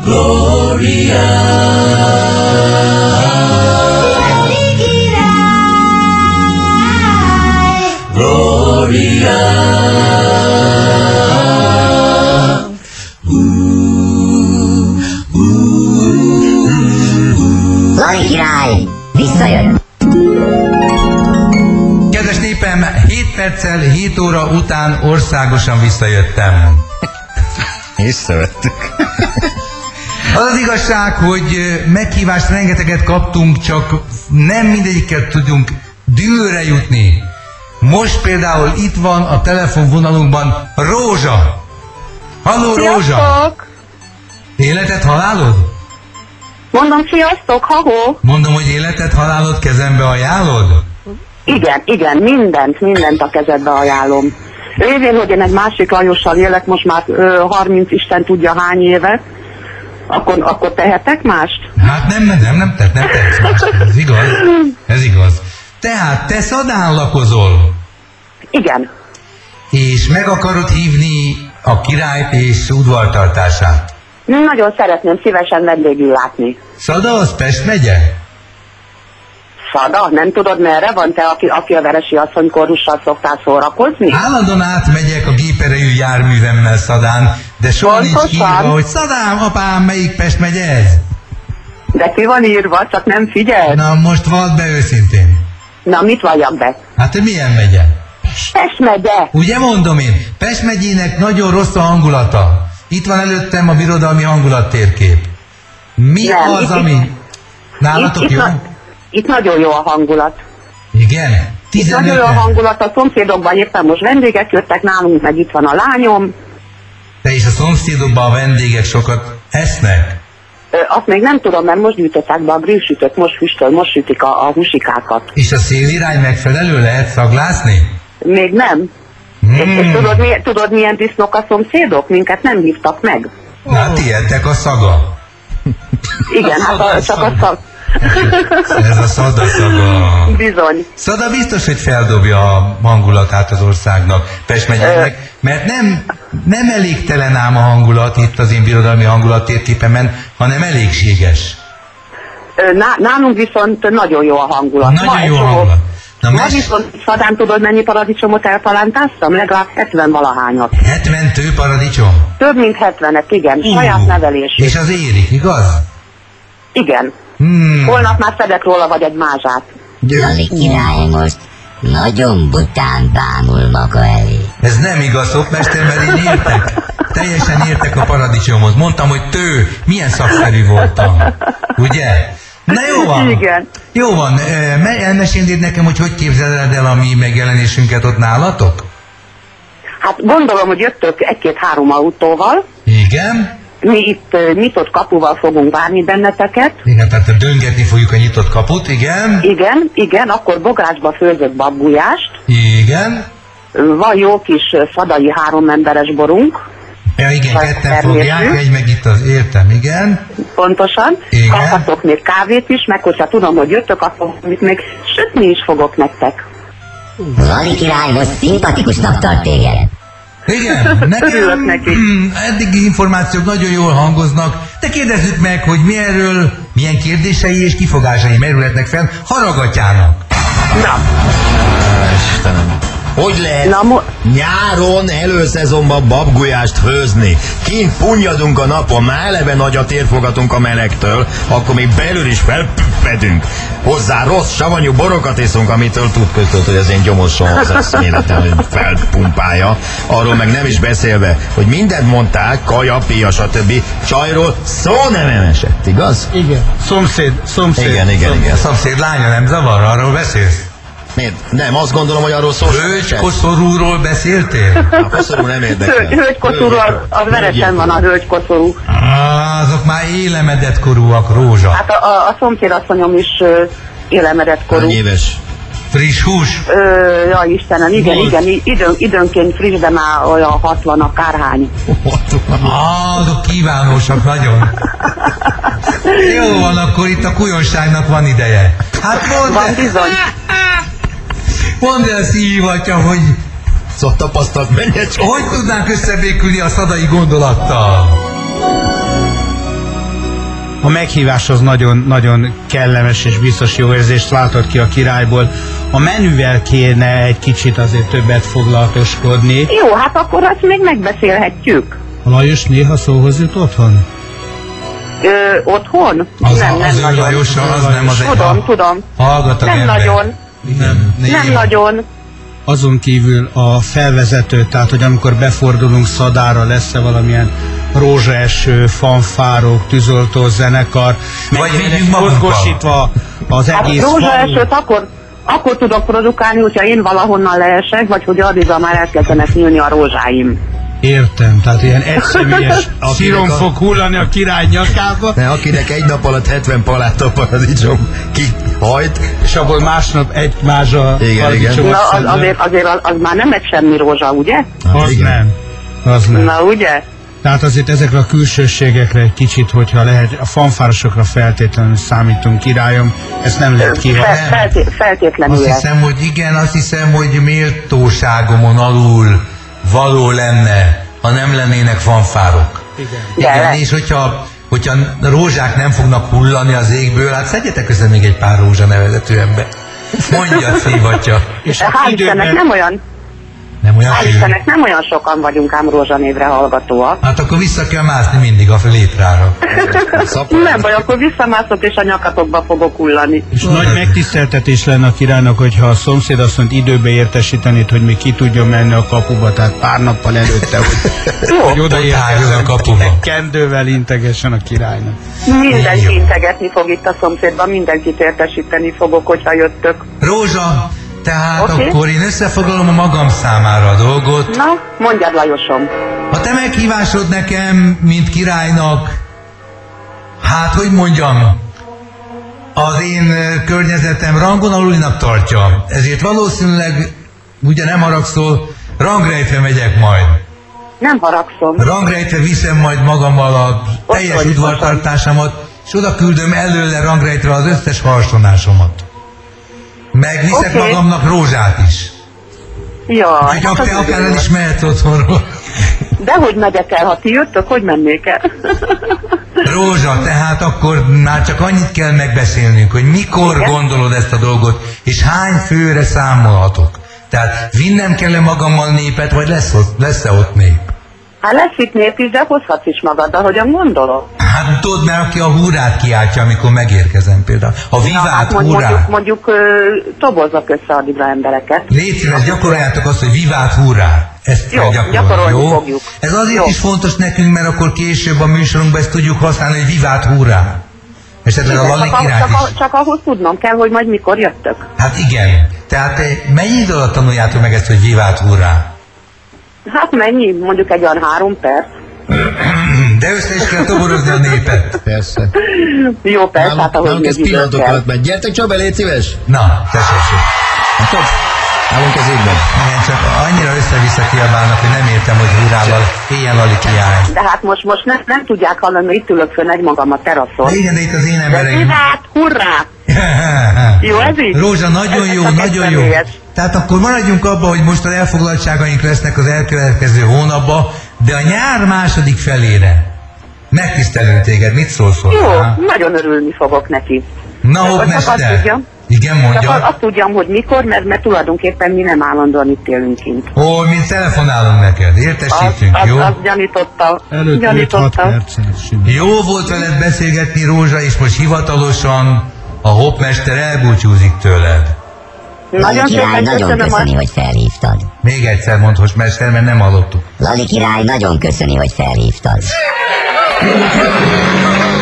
Gloria. Gloria. Lali király, visszajött! Kedves népem, 7 perccel 7 óra után országosan visszajöttem. Észrevettük. Az igazság, hogy meghívást rengeteget kaptunk, csak nem mindegyikkel tudunk dűlőre jutni. Most például itt van a telefonvonalunkban Rózsa. Halló, Rózsa! Sziasztok! Életed, halálod? Mondom, sziasztok, ha-hó! Mondom, hogy életed, halálod kezembe ajánlod? Igen, mindent a kezedbe ajánlom. Lévén, hogy én egy másik Lajossal élek most már 30 Isten tudja hány éve, akkor tehetek mást? Hát nem tehetsz mást, ez igaz. Tehát te Szadán lakozol. Igen. És meg akarod hívni a királyt és udvartartását. Nagyon szeretném szívesen vendégül látni. Szada az Pest megye? Szada? Nem tudod merre van te, aki a Veresi asszony korussal szoktál szórakozni? Állandóan átmegyek a géperejű járművemmel Szadán, de soha nincs írva, hogy Szadám, apám, melyik Pest megye ez? De ki van írva, csak nem figyelj. Na most vald be őszintén. Na, mit valljak be? Hát hogy milyen megye? Pest megye. Ugye mondom én, Pest megyének nagyon rossz a hangulata. Itt van előttem a birodalmi hangulattérkép. Mi nem, az, ami... Nálatok jó? Itt nagyon jó a hangulat. Igen? Itt nagyon jó a hangulat, a szomszédokban éppen most vendégek jöttek, nálunk meg itt van a lányom. Te és a szomszédokban a vendégek sokat esznek? Azt még nem tudom, mert most gyűjtöttek be a grillsütőt, most füstöl, most sütik a húsikákat. És a szélirány megfelelő, lehet szaglászni? Még nem. És tudod milyen disznók a szomszédok? Minket nem hívtak meg. Na, tiedtek a szaga. Igen, hát csak a szag. Ez a Szada szaga. Bizony. Szada biztos, hogy feldobja a hangulatát az országnak, Pest megyének, mert nem elégtelen ám a hangulat itt az én birodalmi hangulattérképemen, hanem elégséges. Nálunk viszont nagyon jó a hangulat. Nagyon jó a hangulat. Ma viszont Szadán tudod, mennyi paradicsomot eltalántáztam? Legalább 70 valahányat. 70 tőparadicsom? Több mint 70-et, igen. Saját nevelésű. És az érik, igaz? Igen. Holnap már szedek róla vagy egy mázsát. Lali király most nagyon bután bámul maga elé. Ez nem igaz, szokmester, mert én értek. Teljesen értek a paradicsomhoz. Mondtam, hogy milyen szakszerű voltam. Ugye? Na jó van. Igen. Jó van. Elmesélnéd nekem, hogy képzeled el a mi megjelenésünket ott nálatok? Hát gondolom, hogy jöttök 1-2-3 autóval. Igen. Mi itt nyitott kapuval fogunk várni benneteket. Igen, tehát döngetni fogjuk a nyitott kaput, igen. Igen, akkor bográcsba főzött babgulyást. Igen. Van jó kis szadai 3 emberes borunk. Ja, igen, ketten fogják, egy meg itt az, értem, igen. Pontosan. Igen. Kaphatok még kávét is, meg hogyha tudom, hogy jöttök, akkor még sütni is fogok nektek. Lali király most szimpatikusnak tart téged. Igen, nekem eddigi információk nagyon jól hangoznak, de kérdezzük meg, hogy milyen kérdései és kifogásai merülhetnek fel Haragatyának. Na. Istenem. Hogy lehet nyáron előszezonban babgulyást főzni? Kint punnyadunk a napon, már eleve nagy a térfogatunk a melegtől, akkor még belül is felpüppedünk. Hozzá rossz, savanyú borokat iszunk, amitől tudod, hogy az én gyomosom az eszméletlen felpumpálja. Arról meg nem is beszélve, hogy mindent mondták, kaja, pia, stb. Csajról szó nem esett, igaz? Igen. Szomszéd. Igen. Szomszéd lánya nem zavar, arról beszélsz? Miért? Nem, azt gondolom, hogy arról szó sem. Hölgykoszorúról beszéltél? A koszorú nem érdekel. Hölgykoszorú, az Veresen van a hölgykoszorú. Azok már élemedett korúak, Rózsa. Hát a szomszédasszonyom is élemedett korú. Hány éves? Friss hús? Ja, Istenem, igen, időnként friss, de már olyan 60 akárhány. Azok kívánósak nagyon. Jó van, akkor itt a kujonságnak van ideje. Hát van bizony. Mondd el, szívatja, hogy Szóval tapasztalt mennyet. hogy tudnánk összebékülni a szadai gondolattal? A meghívás az nagyon kellemes és biztos jó érzést váltott ki a királyból. A menüvel kéne egy kicsit azért többet foglalatoskodni. Jó, hát akkor azt még megbeszélhetjük. A Lajos néha szóhoz jut otthon? Otthon? Az nem ő Lajosa, az nem az egy... Tudom. Hallgatag Nem ember. nagyon. Nem nagyon. Azon kívül a felvezető, tehát hogy amikor befordulunk Szadára, lesz-e valamilyen rózsaeső, fanfárok, tűzoltó zenekar, Vagy vigyünk magunkkal. mozgósítva az Hát egész rózsaesőt akkor tudok produkálni, hogyha én valahonnan leesek, vagy hogy addigra már elkezdenek nyílni a rózsáim. Értem, tehát ilyen egyszemélyes síron fog hullani a király nyakába, Ne, akinek egy nap alatt 70 palát a paradicsom kihajt. és abból másnap egy mázsa Igen. paradicsomot Na, szedve. azért az már nem egy semmi rózsa, ugye? Az igen. nem. Az nem. Na, ugye? Tehát azért ezekre a külsőségekre egy kicsit, hogyha lehet, a fanfárosokra feltétlenül számítunk, királyom, ezt nem lehet kihagyni. Feltétlenül Azt lesz. hiszem, hogy igen, azt hiszem, hogy méltóságomon alul való lenne, ha nem lennének fanfárok. Igen, és hogyha rózsák nem fognak hullani az égből, hát szedjetek össze még egy pár rózsa nevezetű ember. Mondja, szívatja. És Hál' Istennek nem olyan nem olyan sokan vagyunk ám rózsanévre hallgatóak. Hát akkor vissza kell mászni mindig a létrára. Nem baj, akkor visszamászok és a nyakatokba fogok hullani. És nagy megtiszteltetés lenne a királynak, hogyha a szomszédasszonyt időbe értesítenét, hogy még ki tudjon menni a kapuba, tehát pár nappal előtte, hogy Odaérkezzen a kapuba. kendővel integessen a királynak. Mindenki integetni fog itt a szomszédban, mindenkit értesíteni fogok, hogyha jöttök. Rózsa, tehát Oké. akkor én összefoglalom a magam számára a dolgot. Na, mondjad, Lajosom. A te meghívásod nekem, mint királynak, hát hogy mondjam, az én környezetem rangon alulinak tartja. Ezért valószínűleg, ugye nem haragszol, rangrejtve megyek majd. Nem haragszom. Rangrejtve viszem majd magammal a teljes vagy, udvartartásamat, és oda küldöm előle rangrejtve az összes harsonásomat. Megviszek Oké. magamnak rózsát is. Jaj, Úgyhogy te akár el is mehetsz otthonról. Dehogy megyek el, ha ti jöttök, hogy mennék el? Rózsa, tehát akkor már csak annyit kell megbeszélnünk, hogy mikor Igen? gondolod ezt a dolgot, és hány főre számolhatok. Tehát vinnem kell-e magammal népet, vagy lesz-e ott nép? Hát lesz itt nép is, de hozhatsz is magad, ahogyan gondolod. Hát tudod, mert aki a hurrát kiáltja, amikor megérkezem például. A vivát hurrá. Mondjuk tobozzak össze addigra embereket. Légy szíves, gyakoroljátok azt, hogy vivát hurrá. Ezt Jó, kell gyakorolni, gyakorolni jó? fogjuk. Ez azért Jó. is fontos nekünk, mert akkor később a műsorunkban ezt tudjuk használni, hogy vivát hurrá. Esetleg a Lali királyt is. Csak ahhoz tudnom kell, hogy majd mikor jöttök. Hát igen. Tehát mennyi idő alatt tanuljátok meg ezt, hogy vivát hurrá? Hát mennyi? Mondjuk egy olyan 3 perc. De össze is kell toborozni a népet. Persze. Jó, perc, hát ahogy Nálunk ez még időt pillanatok kell. alatt megy. Gyertek Csaba, légy szíves! Na, tessék. Hát, állunk ez így meg. Igen, csak annyira össze-vissza kiabálnak, hogy nem értem, hogy hurrával éljen Lali király. De hát most nem tudják hallani, mert itt ülök fönn egymagam a teraszon. De igen, de itt az én De embereim. vivát, hurrá! Jó, ez így? Rózsa, nagyon Ez jó, csak nagyon egy jó. személyes. Tehát akkor maradjunk abban, hogy most az elfoglaltságaink lesznek az elkövetkező hónapban, de a nyár második felére megtisztelünk téged, mit szólsz Jó, hozzá? nagyon örülni fogok neki. Na, Csak azt hoppmester! tudjam. Igen, Csak mondja. azt tudjam, hogy mikor, mert tulajdonképpen mi nem állandóan itt élünk kint. Ó, mi telefonálunk neked, értesítünk, jó? Azt gyanította. Előtt 5-6 Gyanította. perccel simán. Jó volt veled beszélgetni, Rózsa, és most hivatalosan a hoppmester elbúcsúzik tőled. Nagyon Lali király, szépen nagyon köszönöm. köszöni, hogy felhívtad. Még egyszer mondd, hoppmester, mert nem hallottuk. Lali király, nagyon köszöni, hogy felhívtad.